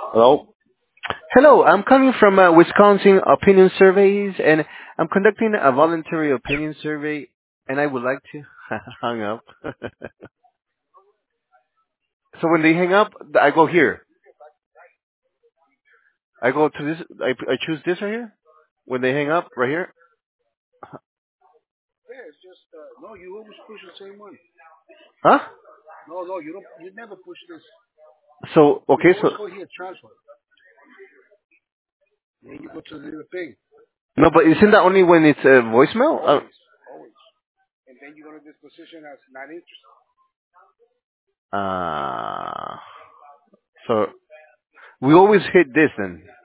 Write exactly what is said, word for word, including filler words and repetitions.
Hello? Hello, I'm calling from uh, Wisconsin Opinion Surveys, and I'm conducting a voluntary opinion survey, and I would like to hang up. So when they hang up, I go here. I go to this. I, I choose this right here. When they hang up, right here. Yeah, it's just, uh, no, you always push the same one. Huh? No, no, you don't, you never push this. So You okay, always so go here, transfer. Then you go to the little thing. no, but isn't that only when it's a voicemail? Uh, Always, always. And then you go to this position as not interested. uh so we always hit this then.